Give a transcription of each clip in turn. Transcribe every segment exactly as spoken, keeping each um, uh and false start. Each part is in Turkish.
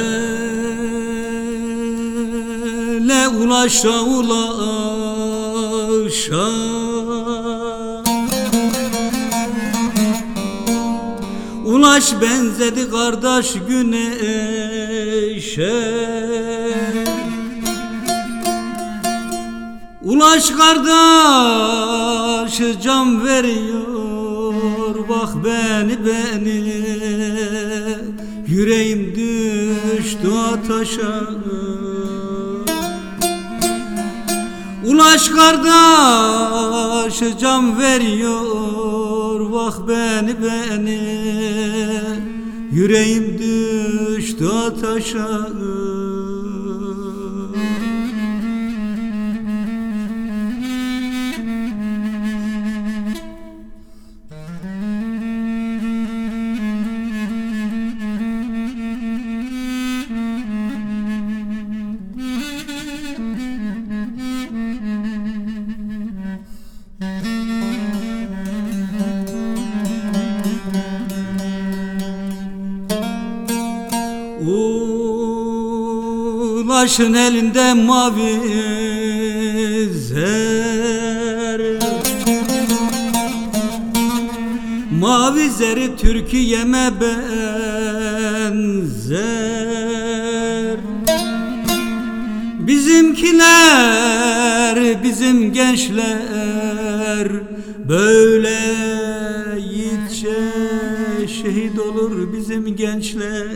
Ele ulaşa ulaşa Ulaş benzedi kardeş güneşe Ulaş kardeş can veriyor Bak beni beni Yüreğim düştü ateşe Ulaş kardeş can veriyor Bak beni beni Yüreğim düştü ateşe Ulaşın elinde mavi zer Mavi zeri Türkiye'me benzer Bizimkiler, bizim gençler Böyle yiğitçe şehit olur bizim gençler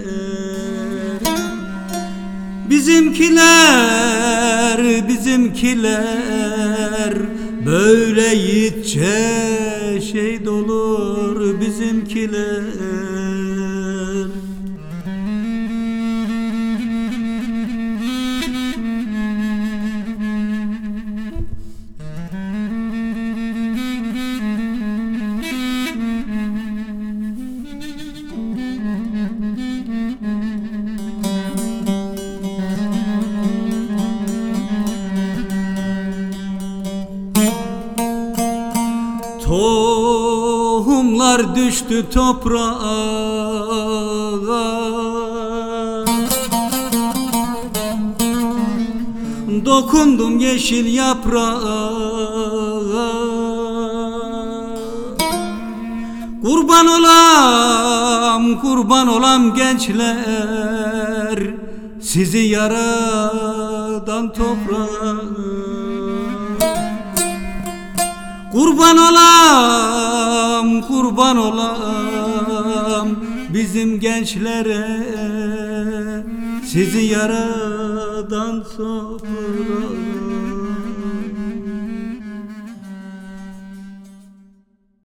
Bizimkiler, bizimkiler Böyle yiğitçe şehit olur bizimkiler Tohumlar düştü toprağa Dokundum yeşil yaprağa Kurban olam, kurban olam gençler Sizi yaradan toprağa Kurban olam, kurban olam bizim gençlere Sizi yaradan toprağa